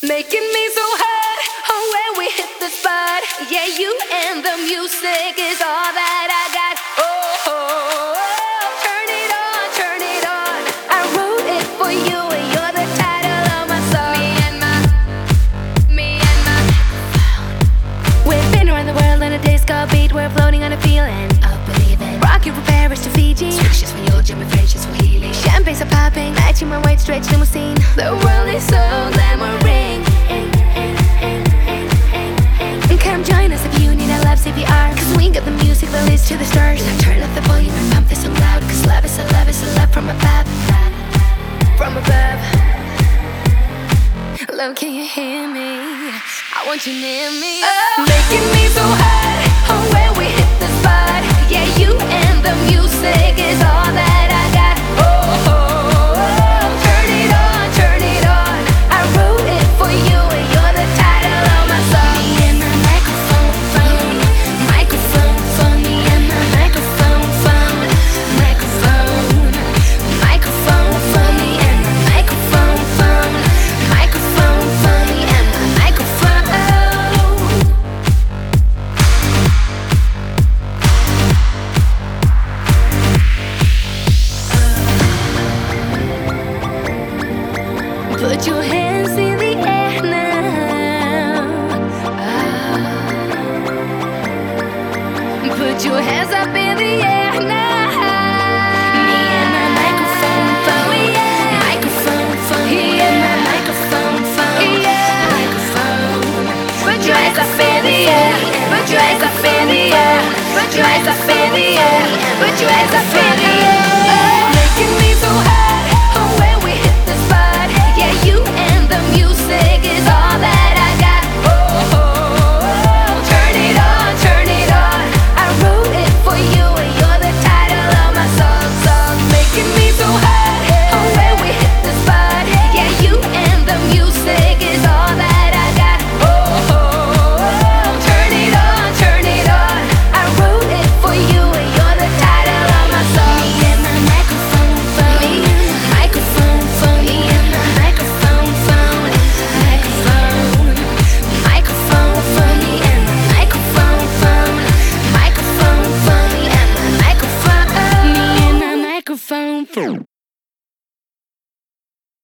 Making me so hot, oh, when we hit the spot. Yeah, you and the music is all that I got. Oh, oh, oh, turn it on, turn it on. I wrote it for you, and you're the title of my song. Me and my We've been around the world on a disco beat. We're floating on a feeling of believing. Rocky from Paris to Fiji, Switches from your German, French, Swahili. Champagnes are popping, matching my white stretch limousine. The world is so glamouring. Come join us if you need a love CPR, cause we got the music that leads to the stars. Now turn up the volume and pump this so loud, cause love is a love is a love from above. From above. Love, can you hear me? I want you near me. Oh. Making me so hot, oh, when we hit the spot. Yeah, you and the music is all that I got. Oh, oh, oh, turn it on, turn it on. I wrote it for you, and you're the title of my song. Me and my microphone phone, microphone phone. Me and my microphone phone, microphone, microphone phone. Me and my microphone phone, microphone phone. Me and my microphone. Put your hands in the air now. Put your hands up in the air now. Me and my microphone phone, yeah. Microphone phone. Me and my microphone phone, yeah. Microphone. Put your hands up in the air. Put your hands up in the air. Put your hands up in the air. Put your hands up in the air.